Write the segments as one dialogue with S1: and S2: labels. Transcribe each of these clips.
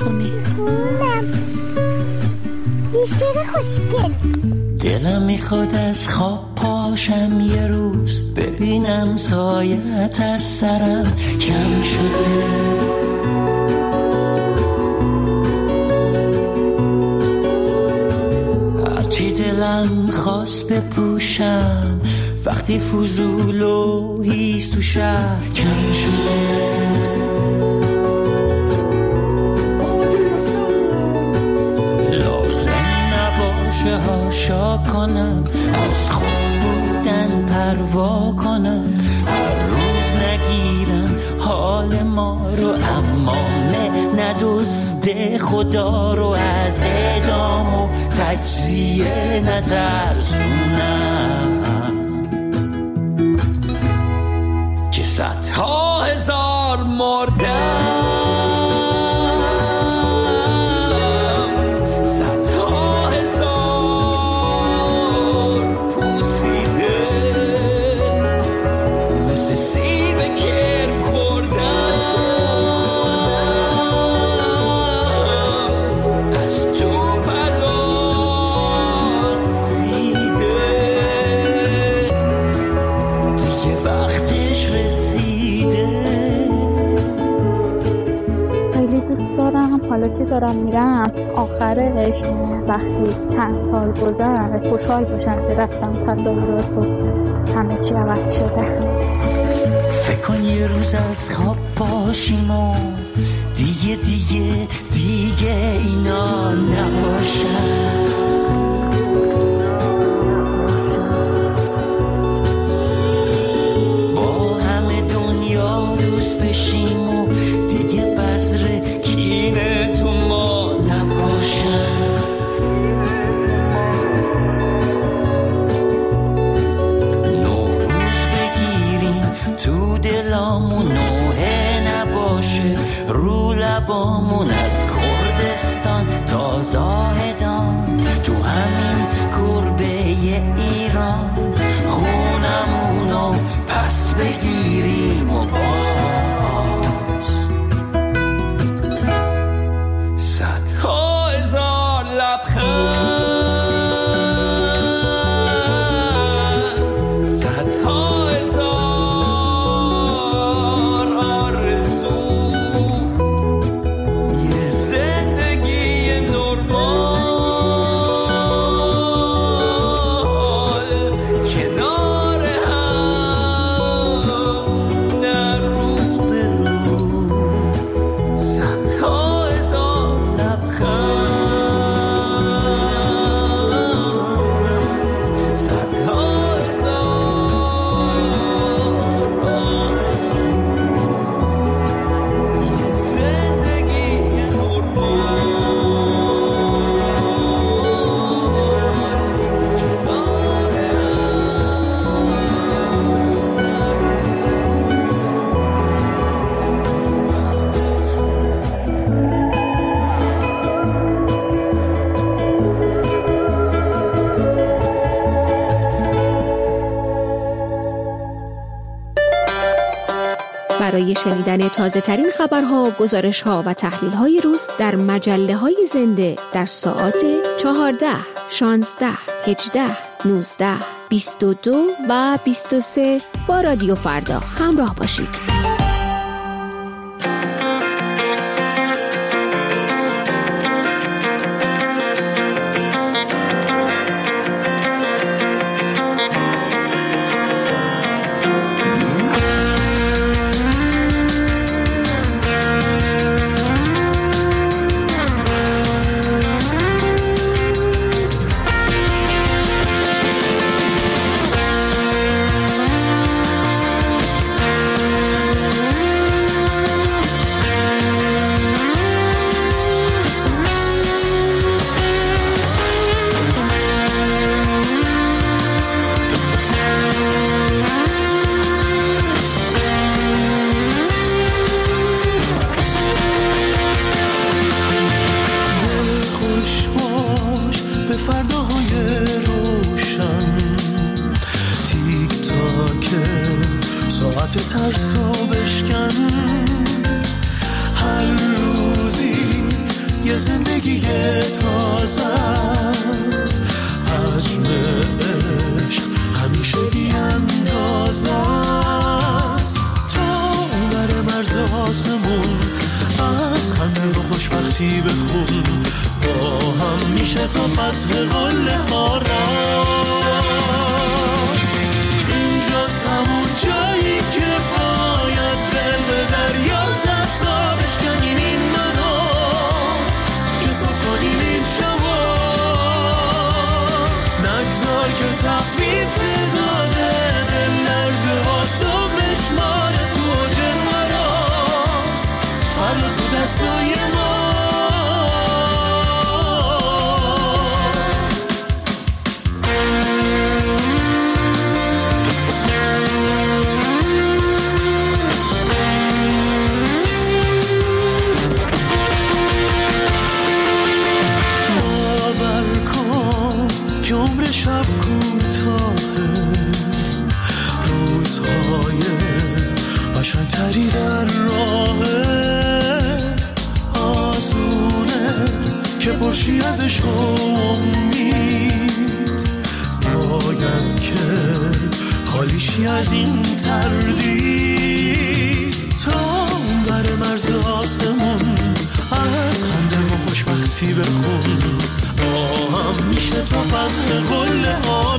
S1: بخونی؟
S2: نه، یه شعر خوشگل.
S3: دلم میخواد از خواب پاشم یه روز، ببینم سایت از سرم کم شده. هرچی دلم خواست بپوشم، وقتی فضول و هیز تو شهر کم شده. هاشا کنم، از خود بودن پروا کنم، هر روز نگیرم حال ما رو، اما ندزده خدا رو، از اعدام و تجزیه نترسونم که صدها هزار مردم.
S1: حالا که دارم میرم آخرش وقتی چند سال گذشت خوشحال باشم که رفتم، تصاویرات و همه چی عوض شده.
S3: فکر کن یه روز از خواب باشیم و دیگه اینا نباشن، با همه دنیا دوست بشیم و دیگه بذر کینه تو ما نباشن. نوروز بگیریم تو دلامون، نوحه نباشه رو لبامون، از کردستان تا زاهدان تو همین گربه ایران، خونمونو پس بگیریم و صدها هزار لبخند، صدها هزار آرزو، یه زندگی نرمال کنار هم، نه رو به رو، صدها هزار لبخند.
S4: برای شنیدن تازه ترین خبرها، گزارش‌ها و تحلیل‌های روز در مجله‌های زنده در ساعات 14، 16، 18، 19، 22 و 23 با رادیو فردا همراه باشید.
S5: ترسو بشکن، هر روزی
S3: چشم عشق همیشه بی‌اندازه است. تا بر مرز آسمون از خنده و خوشبختی بخون، با هم میشه تا فتح قله ها رفت. اینجاست همون جایی که باید دل به دریا زد تا بشکنیم این منو، که صبح کنیم این شبا. نگذار که تقویم تعداده دل لرزه ها تو بشماره، تو اوج مراست فردا تو دستای ما. شب کوتاهه، روزهای قشنگتری در راهه، آسونه که باشی ازش امید، باید که خالیشی از این تردید. تا بر مرز آسمون از خنده و خوشبختی بخون، با هم میشه تو فتح قله ها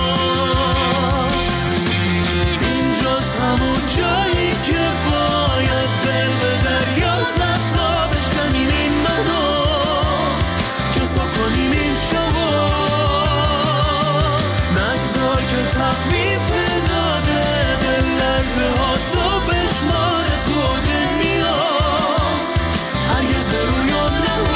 S3: رفت. اینجاست همون جایی که باید دل به دریا زد تا بشکنیم این منو، که صبح کنیم این شبا. نگذار که تقویم تعداده دل لرزه ها تو بشماره، تو اوج نیاز هرگز به رویان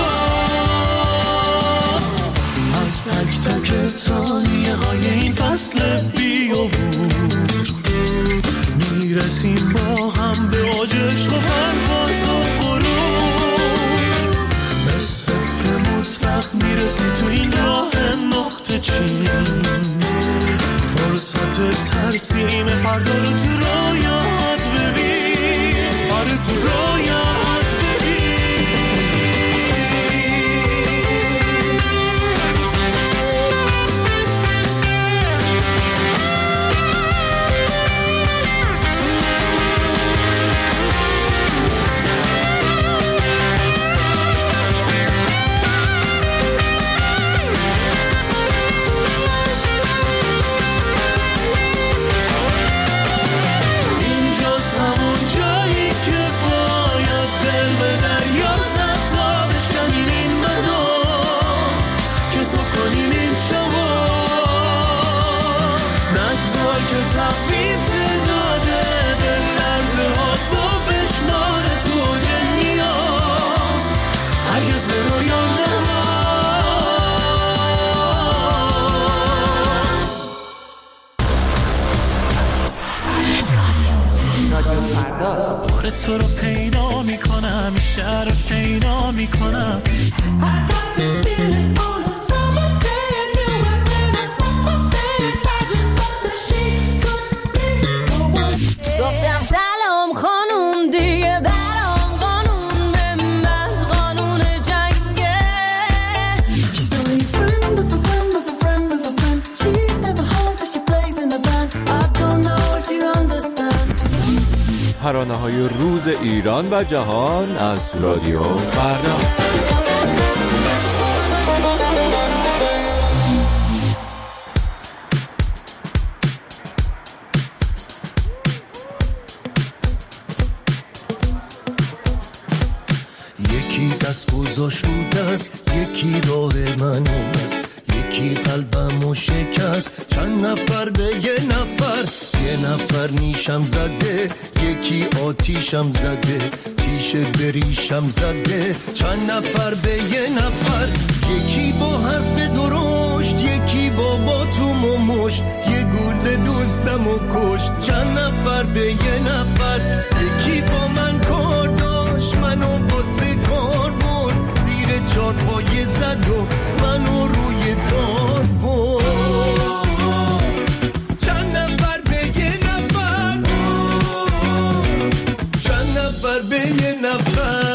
S3: نباز. از تک تک ثانیه های این فصل بیامور میرسیم با هم به اوج عشق و پرواز و غرور. به صفر مطلق میرسی تو این راه نقطه چین، فرصت ترسیم فردا رو تو رویات ببین، آره تو رویات ببین. تو رو پیدا میکنم، شهر رو شیدا میکنم.
S5: گفتم سلام خانوم دیگه برام قانون من قانون جنگه. She's only a friend of a friend of a friend of a friend. She's never home but she plays in a band. I don't know if you understand.
S6: ترانه‌های روز ایران و جهان از رادیو فردا.
S3: یکی دست گذاشت رو دست، یکی راه من است، یکی قلبمو شکست. چند نفر به یه نفر نیشم زده، یکی آتیشم زده، تیشه بریشم زده. چند نفر به یه نفر، یکی با حرف درشت، یکی با باتوم و مشت، یه گل دوستمو کشت. چند نفر به یه نفر، یکی با من کار داشت، منو واسه کار برد، زیر چارپایه زد و منو روی دار برد. چند نفر به یه نفر، چند نفر به یه نفر.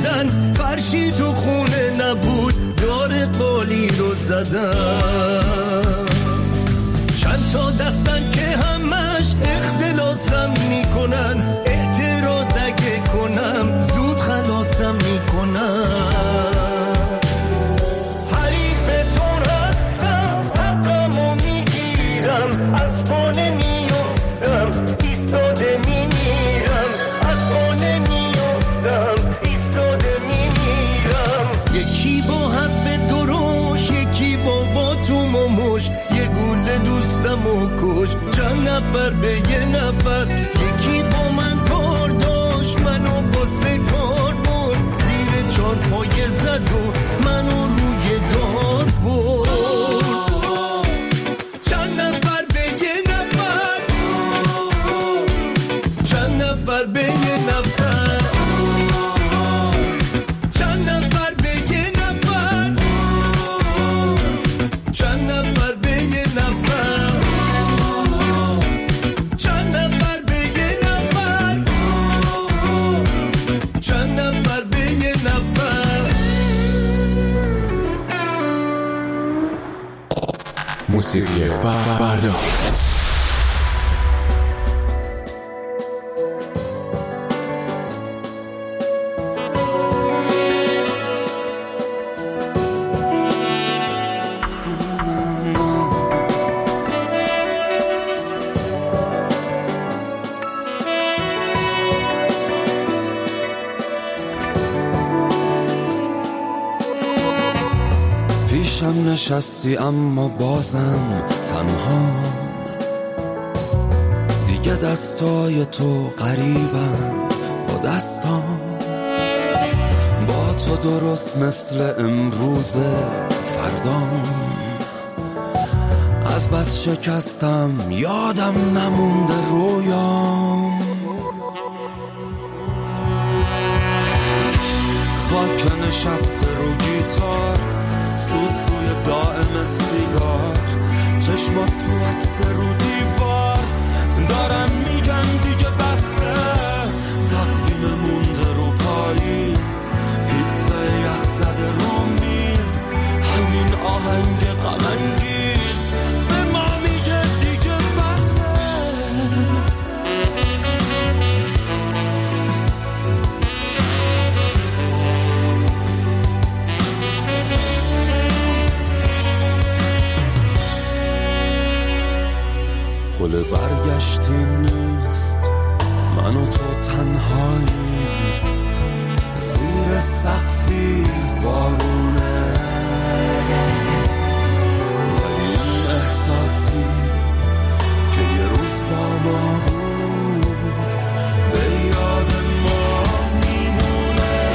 S3: زدن، فرشی تو خونه نبود دار قالی رو زدن. چند تا دستن که همش اختلاسم میکنن، اعتراض اگه کنم زود خلاصم میکنن. حریفتون هستم حقمو میگیرم، از پانه میافتم ایستاده میمیرم، از پانه میافتم ایستاده میمیرم. یکی با حرف دروش، یکی با تو مموش، یه گوله دوستم و کش، چند نفر به یه نفر. یکی با من کار داشت، منو با سه کار برد، زیر چار پایه زد و منو روی دار برد. چند نفر به یه نفر، چند نفر به یه نفر، چند نفر به یه نفر، چند نفر به یه نفر، چند نفر به یه نفر، چند نفر به یه نفر.
S6: موسیقی فردا.
S7: پیشم نشستی اما بازم تنهام، دیگه دستای تو قریبم با دستام، با تو درست مثل امروز فردام. از بس شکستم یادم نمونده رویام، خاک نشسته رو گیتار، سوسوی دائم سیگار، چشمات تو عکس رو دیوار، دارن میگن دیگه بسه، تقویم مونده رو پاییز، پیتزا یخ زده رو میز، همین آهنگ غم انگیز به ما میگه دیگه بسه. پل برگشتی نیست، من و تو تنهایی زیر سقفی وارونه، ولی اون احساسی که یه روز با ما بود به یاد ما میمونه.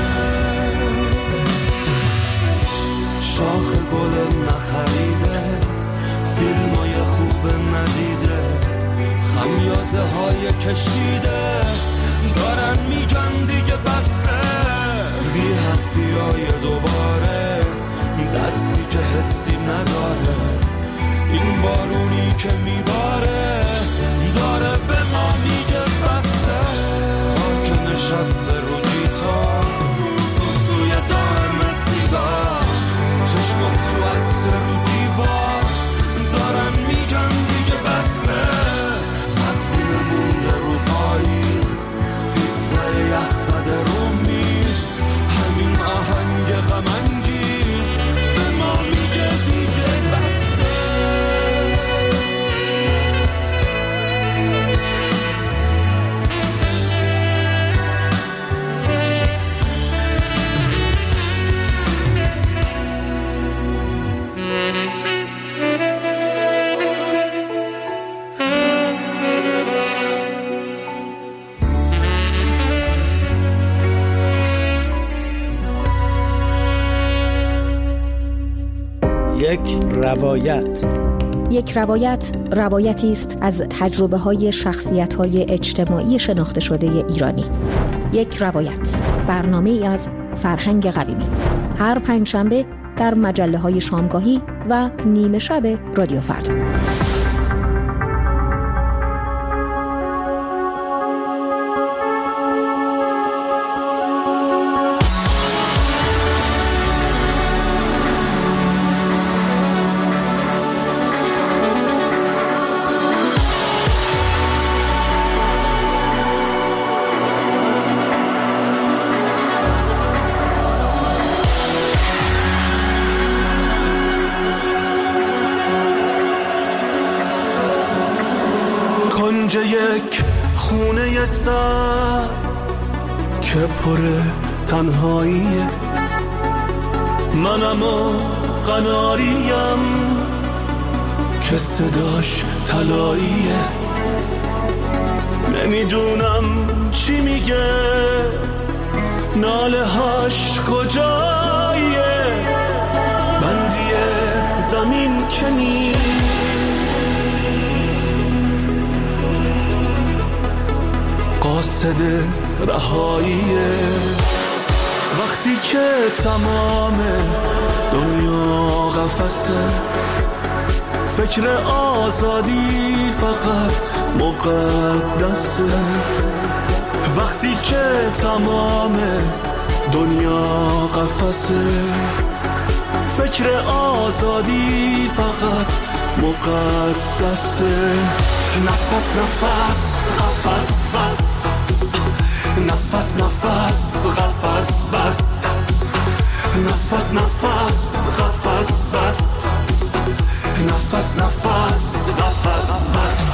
S7: شاخ گل نخریده، فیلمای خوب ندیده، خمیازه های کشیده، دارن میگن دیگه بسه، بی حرفی های دوباره، دستی که حسی نداره، این بارونی که میباره داره به ما میگه بسه. خاک نشسته رو گیتار، سوسوی دائم سیگار، چشمات تو عکس رو دیوار، دارن میگن دیگه بسه، تقویم مونده رو پاییز، پیتزا یخ زده رو میز، همین آهنگ غم انگیز به ما میگه دیگه بسه.
S8: یک روایت روایتی است از تجربه‌های شخصیت‌های اجتماعی شناخته شده ایرانی. یک روایت، برنامه‌ای از فرهنگ قویمی، هر پنجشنبه در مجله‌های شامگاهی و نیمه شب رادیو فردا.
S7: دل سر که پر تنهاییه، منم و قناریم که صداش طلاییه. نمیدونم چی میگه، ناله هاش کجاییه، بندی زمین که نیست، قاصد رهاییه. وقتی که تمام دنیا قفسه، فکر آزادی فقط مقدسه. وقتی که تمام دنیا قفسه، فکر آزادی فقط مقدسه. نفس نفس قفس بس، نفس نفس قفس بس، نفس نفس قفس بس، نفس نفس قفس بس.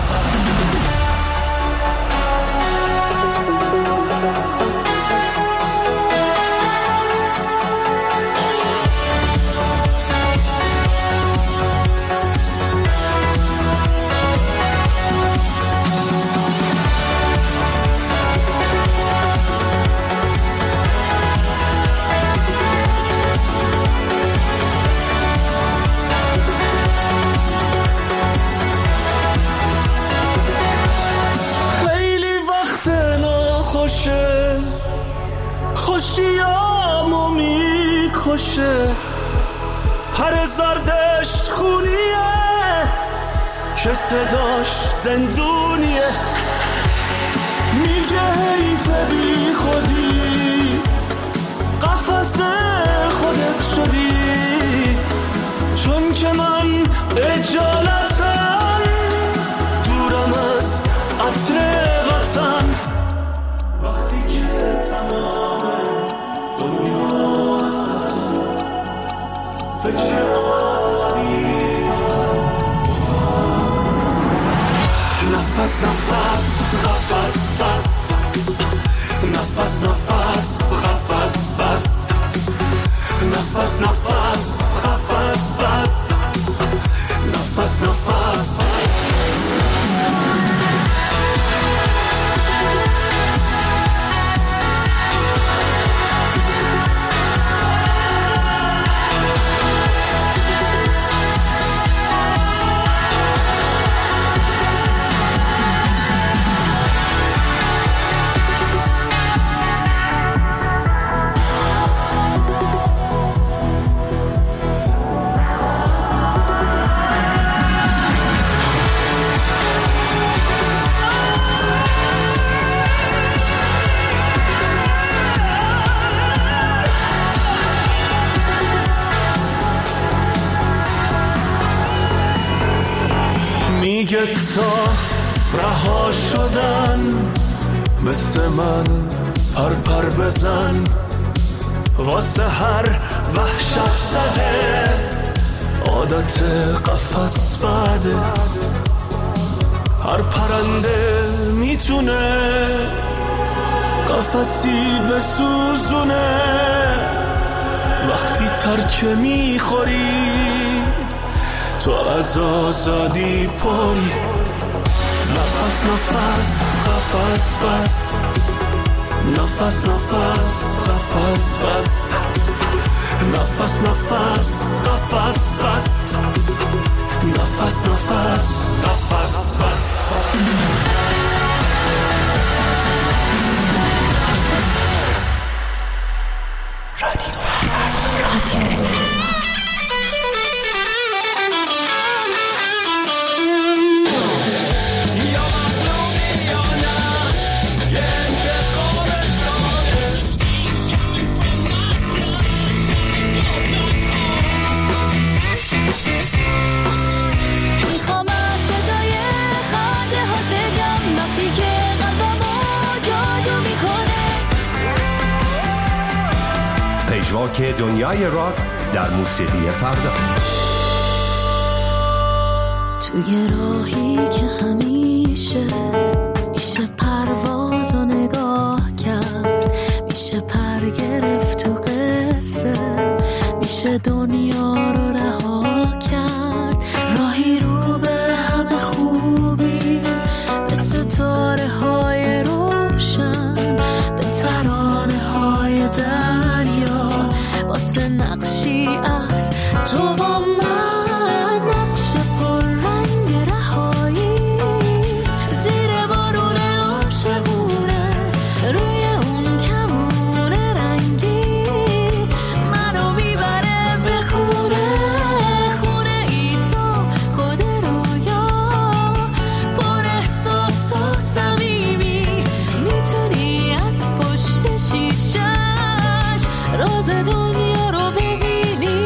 S7: خوشیامو میکشه، پر زردش خونیه که صداش زندونیه. میگه حیف بی خودی، قفس خودت شدی، چون که من اجالتم دورم از عطر وطن. وقتی که تمام دنیا قفسه، فکر آزادی نفس نفس قفس بس، نفس نفس قفس بس، نفس نفس قفس بس، نفس نفس. میگه تا رها شدن مثل من پر بزن، واسه هر وحشت زده عادت قفس بده. هر پرنده میتونه قفسی بسوزونه، وقتی ترک میخوری تو از آزادی پری. نفس نفس قفس بس، نفس نفس قفس بس، نفس نفس قفس بس، نفس نفس قفس بس.
S9: پژواک دنیای راک در موسیقی فردا.
S10: توی راهی که همیشه میشه پرواز روزو نگاه کرد، میشه پر گرفت تو قصه، میشه دنیا رو رها کرد. راهی رو به همه خوبی، به ستاره های روشن، به ترانه های دریا، واسه نقشی از تو و من، نقش پر رنگ رهایی، زیر بارون عاشقونه، روی اون کمون رنگی، منو میبره به خونه، خونه ای تو خود رویا، پر احساس و صمیمی، میتونی از پشت شیشش راز دنیا رو ببینی.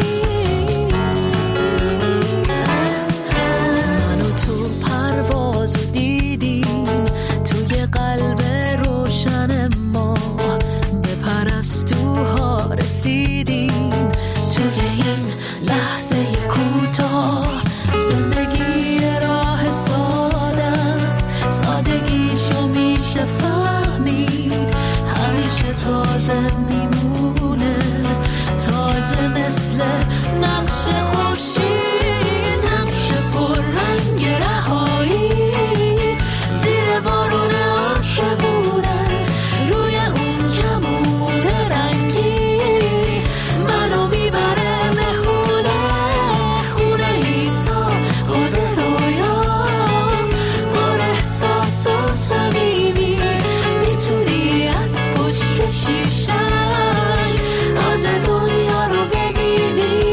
S10: منو تو پروازو دیدیم، توی قلب روشن ما، به پرستوها رسیدیم، توی این لحظه کوتاه. زندگی راه ساده است، سادگیشو میشه فهمید، همیشه تازه میمونه، تازه مثل نقش خورشید، نقش پر رنگ رهایی، زیر بارون عاشقونه، روی اون کمون رنگی، منو میبره به خونه، خونه ای تا خود رویا، پر احساس و صمیمی، میتونی از پشت شیشش راز دنیا رو ببینی.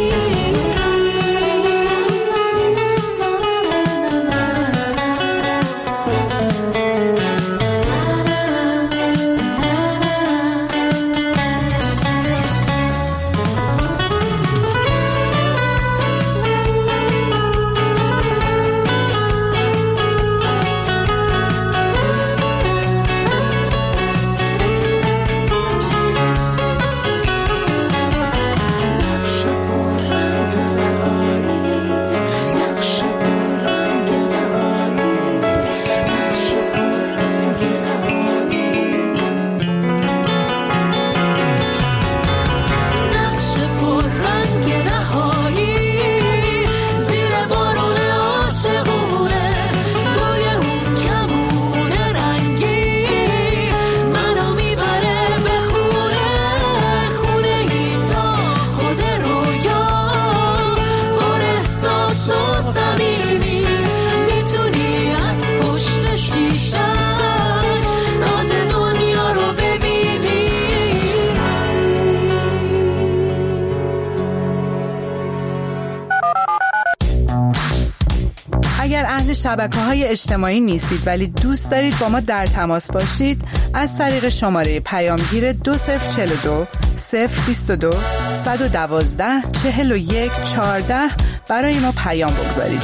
S11: اگر اهل شبکه‌های اجتماعی نیستید ولی دوست دارید با ما در تماس باشید، از طریق شماره پیامگیر 2042 022 112 41 14 برای ما پیام بگذارید.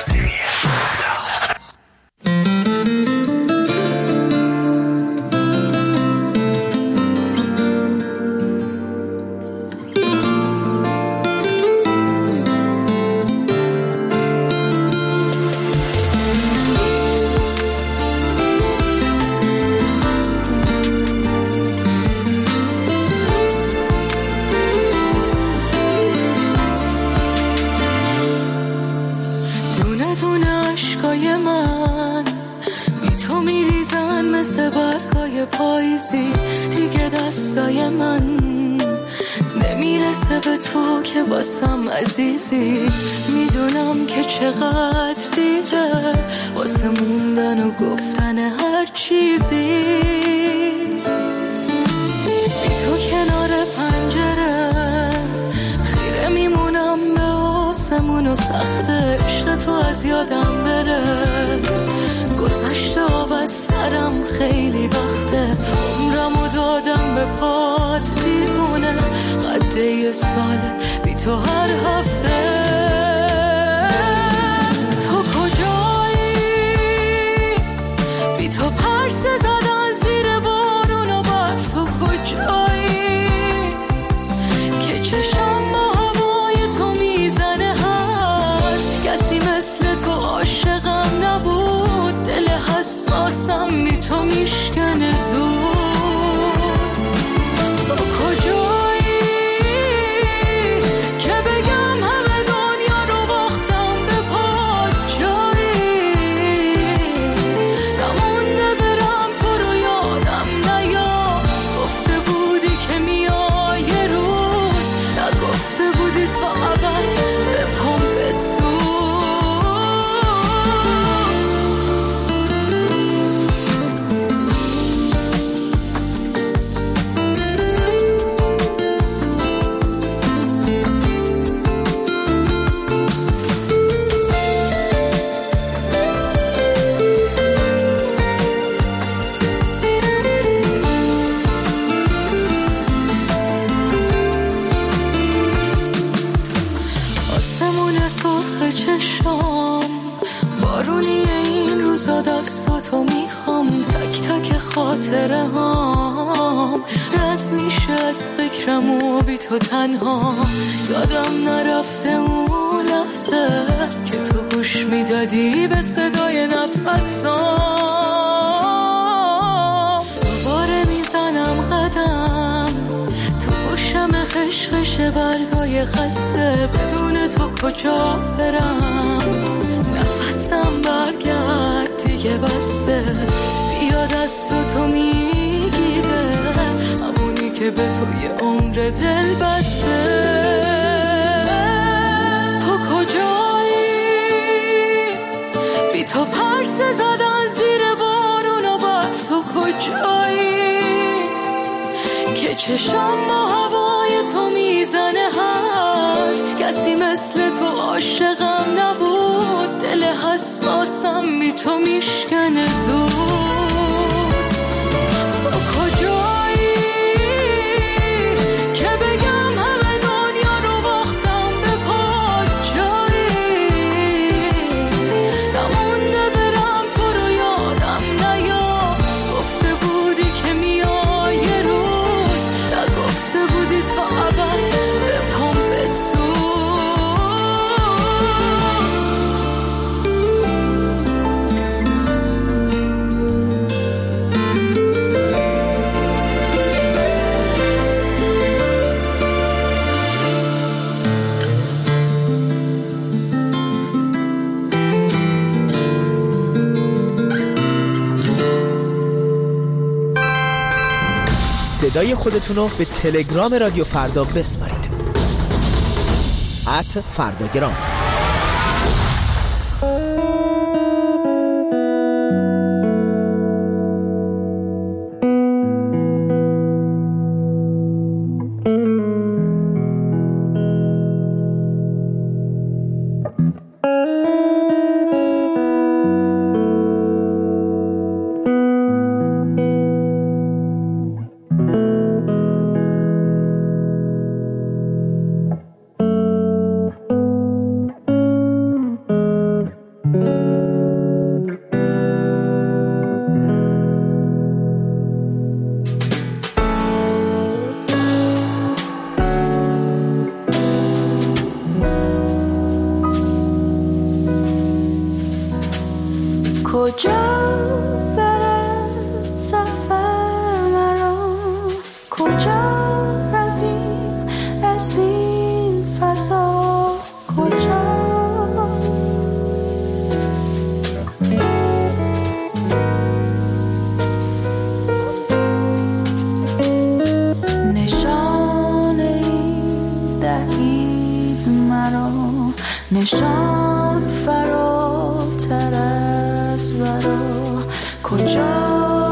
S10: پاییزی دیگه دستای من نمیرسه به تو که واسم عزیزی، میدونم که چقدر دیره واسه موندن و گفتن هر چیزی، بی تو کنار پنجره خیره میمونم به آسمون و سخت عشق تو از یادم بره، گذشته آب از سرم خیلی وقته، عمرمو دادم به پات دیوونه، قد یه ساله بی تو هر هفته. تو کجایی؟ بی تو پرسه زدن زیر بارون و برف، تو کجایی؟ که چشم با هوای تو میزنه، هست کسی مثل تو عاشقم نبود، دل حساسم بی تو میشکنه زود. بیاد از تو میخوام تک تک خاطره هام رد میشه از فکرم و بی تو تنها یادم نرفته اون لحظه که تو گوش میدادی به صدای نفسام دوباره میزنم قدم تو گوشم خشخش برگای خسته بدون تو کجا برم نفسم برگرد دیگه بسته بیاد از تو میگیره همونی که به توی عمر دل بسته تو کجایی بی تو پرسه زدن زیر بارون و بر تو کجایی که چشم با هوای تو میزنه حرف کسی مثل تو عاشقم نبود دل حساسم بی تو میشکنه زود تو کجایی که بگم همه دنیا رو باختم به پات جایی نمونده برم تو رو یادم نیاد گفته بودی که میای یه روز نگفته بودی تا ابد به پام بسوز
S12: صدای خودتون رو به تلگرام رادیو فردا بسپارید @فرداگرام.
S10: کجا برد سفر مرا کجا رویم از این فضا کجا نشانه دهید مرا نشان فراتر از ورا کجا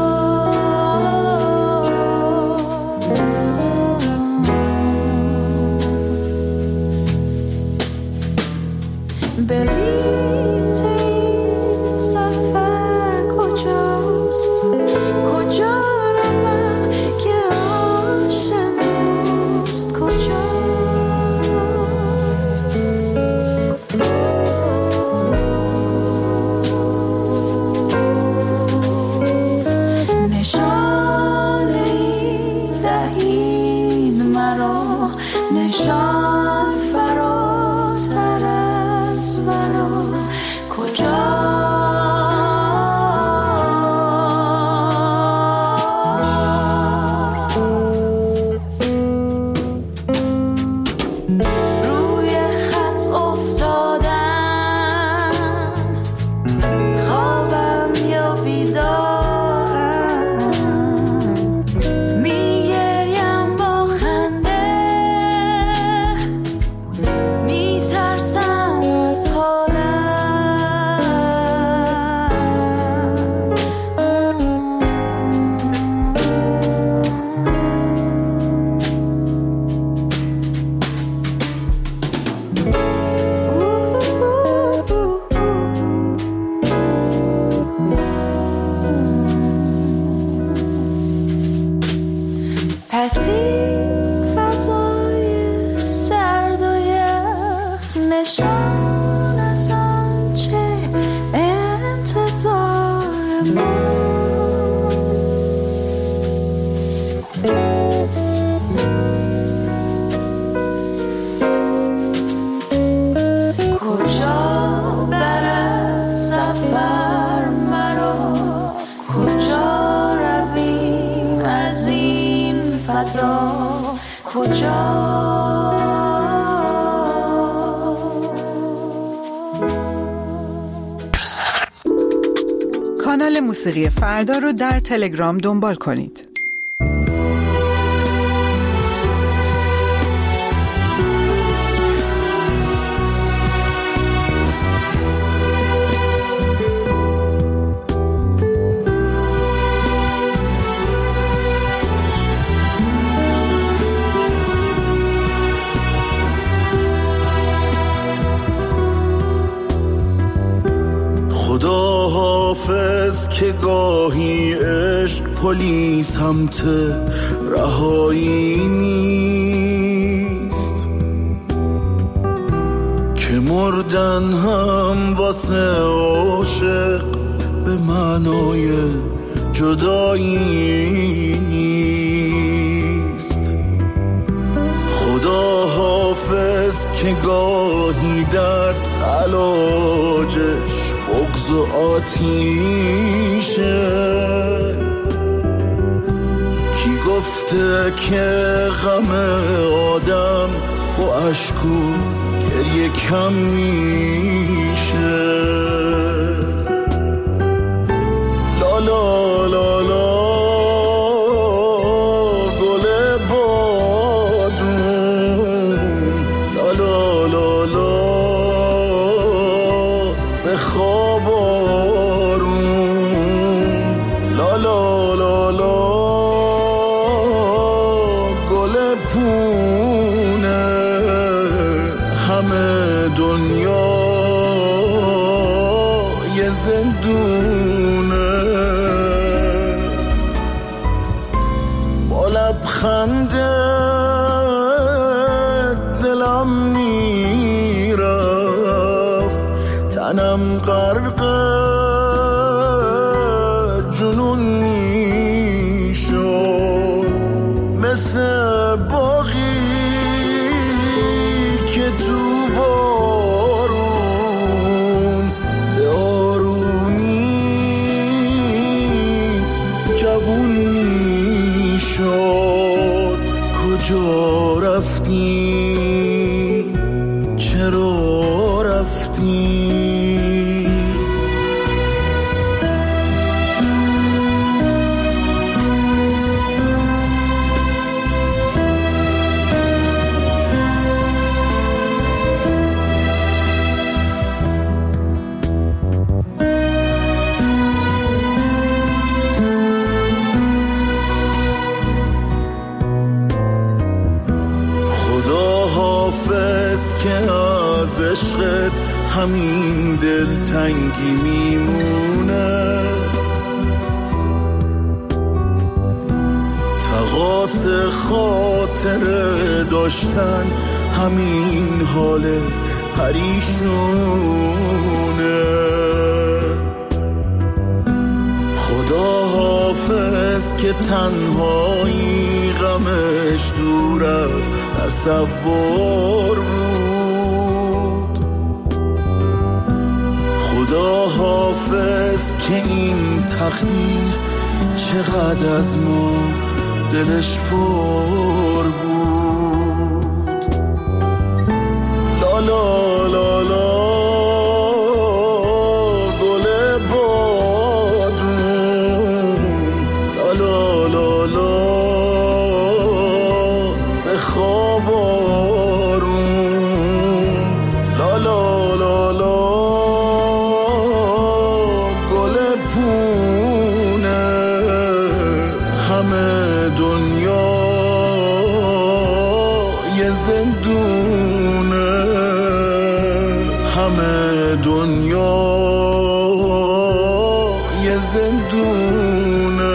S10: بریز این سفر کجاست کجا روم که آشناست کجا نشانه دهید مرا نشان فراتر از ورا کجا روی خط افتادم خوابم یا بیدارم میگریم با خنده
S11: کانال موسیقی فردا رو در تلگرام دنبال کنید.
S7: خدا حافظ که گاهی عشق پلیس سمت رهایی نیست، که مردن هم واسه عاشق به معنای جدایی نیست. خدا حافظ که گاهی درد علاجش بغض و آتیشه، کی گفته که غم آدم با اشک و گریه کم میشه. لا لا لا لا گل بادون، لا لا لا لا به خواب آروم، لا لا لا لا گل پونه، همه دنیا یه زندونه. با لبخنده دلم میرفت، تنم غرق جنون میشد، مثل باغی که تو بارون به آرومی جوون میشد. کجا رفتی؟ چرا رفتی؟ که از عشقت همین دلتنگی میمونه، تقاص خاطر داشتن همین حال پریشونه. خدا حافظ که تنهایی غمش دور از تصور بود. خدا حافظ که این تقدیر چقدر از ما دلش پر بود. لا لا لا لا گل بادون، لا لا لا لا به خواب آروم، لا لا لا لا گل پونه، همه دنیا یه زندونه، همه دنیا یه زندونه.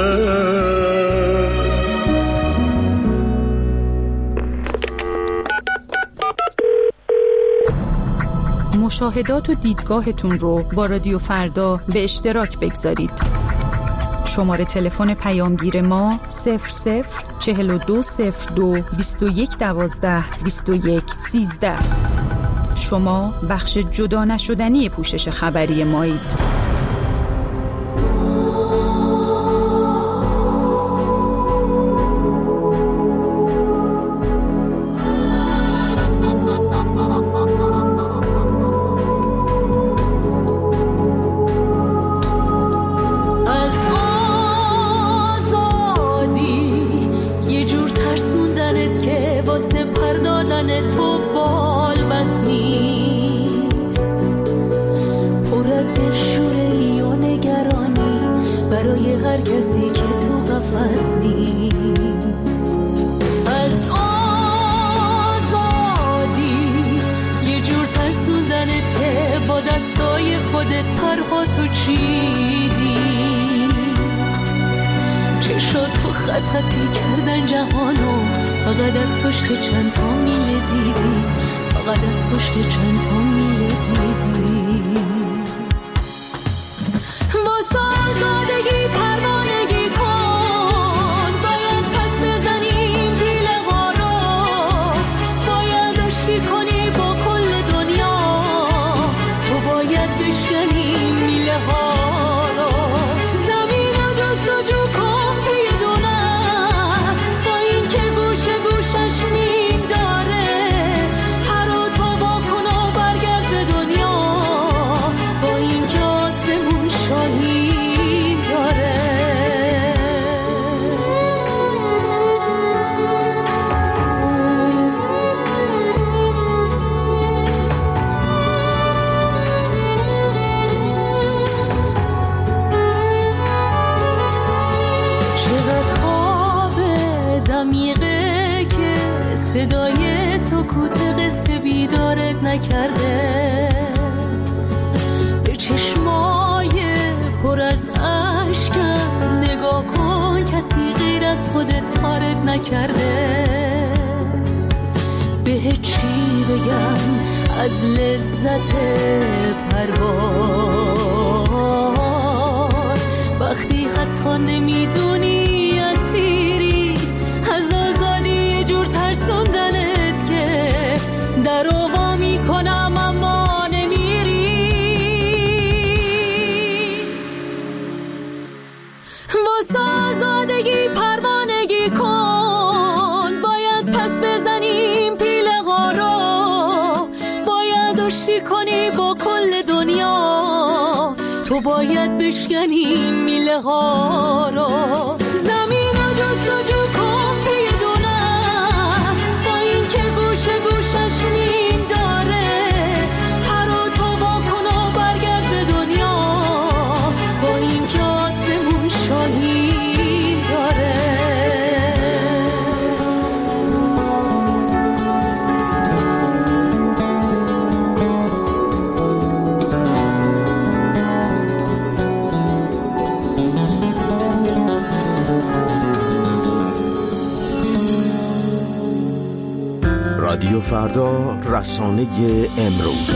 S13: مشاهدات و دیدگاهتون رو با رادیو فردا به اشتراک بگذارید. شماره تلفن پیامگیر ما 004202 2112 2113. شما بخش جدا نشدنی پوشش خبری مایید.
S10: دامن تو بال بس نیست، پر از دلشوره‌ای و نگرانی برای هر کسی که تو قفس نیست. از آزادی یه جور ترسوندنته، با دستای خودت پرهاتو چیدی، چشات تو خط خطی کردن جهانو، فقط از پشت چند تا میله دیدی، فقط از پشت چند تا میله دیدی. واسه آزادگی پروانگی کن، باید پس بزنیم پیله ها رو، باید آشتی کنی با کل دنیا، تو باید بشکنی میله ها رو. زمین رو جستجو کن توی دونت، با این که گوشه گوشش میم داره، پر و تو با کن و برگرد به دنیا، با این که آسمون شاهین داره. چقدر خواب دمیقه که صدای سکوت قصه بیدارت نکرده، به چشمای پر از اشکم نگاه کن، کسی غیر از خودت تارت نکرده. بهت چی بگم از لذت پرواز، وقتی حتی نمیدونی اسیری از آزادی، یه جور ترسوندنت که در وا میکنم اما نمیری. واسه آزادگی پروانگی کن، باید پس بزنیم پیله ها رو، باید آشتی کنی با کل دنیا، تو باید بشکنی میله ها رو. زمین رو جستجو کن توی دونت، با این که گوشه گوشش میم داره، پر و تو با کن و برگرد به دنیا، با این که آسمون شاهین داره.
S14: رادیو فردا، رسانه امروز.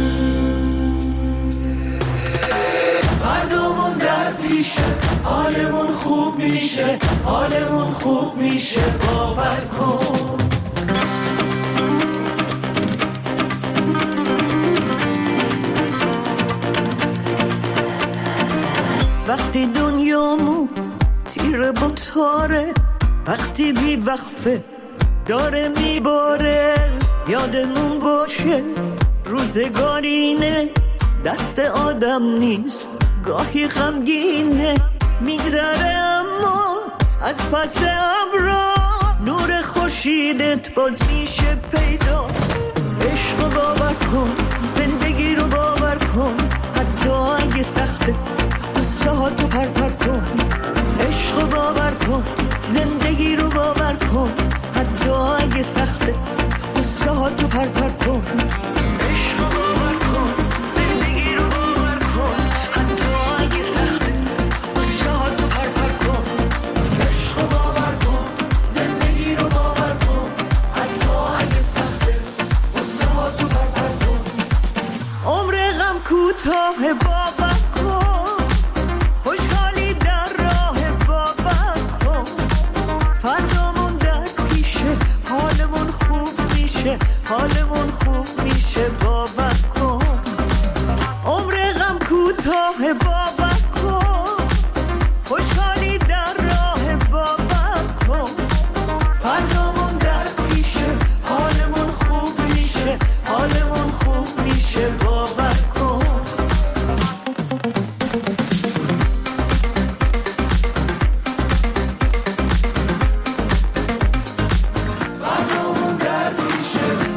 S3: فردامون در پیشه، حالمون خوب میشه، حالمون خوب میشه، باور کن. وقتی دنیامون تیره با تاره، وقتی بی وقفه داره میباره، یادمون باشه روزگارینه، دست آدم نیست، گاهی غمگینه، میگذره اما از پس ابرا نور خورشیدت باز میشه پیدا. عشق رو باور کن، زندگی رو باور کن، حتی اگه سخته قصه ها تو پر کن. عشق رو باور کن، زندگی رو باور کن، حتی اگه سخته قصه ها تو پر کن. عشق رو باور کن، زندگی رو باور کن، حتی اگه سخته قصه ها تو پر کن. عشق رو باور کن، زندگی رو باور کن، حتی اگه سخته قصه ها تو پر کن. عمر غم کوتاه باور کن، خوشحالی در راه باور کن. فردامون در پیشه، حالمون خوب میشه، حالمون خوب میشه، باور کن. عمر غم کوتاه باور کن، خوشحالی در راه باور کن. فردامون در پیشه، حالمون خوب میشه، حالمون خوب میشه، باور کن. فردامون در پیشه،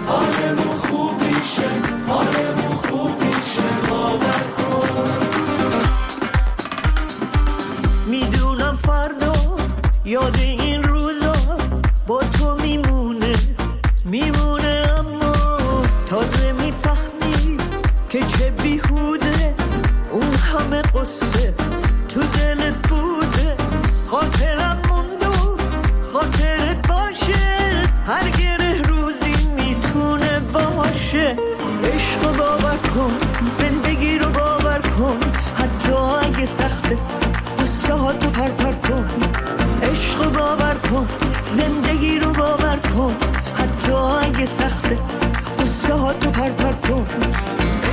S15: همه قصه تو دلت بوده، خاطرم مونده و خاطرت باشه، هر گره روزی میتونه باشه. عشق رو باور کن، زندگی رو باور کن، حتی اگه سخته قصه ها تو پر کن. عشق رو باور کن، زندگی رو باور کن، حتی اگه سخته قصه ها تو پر کن.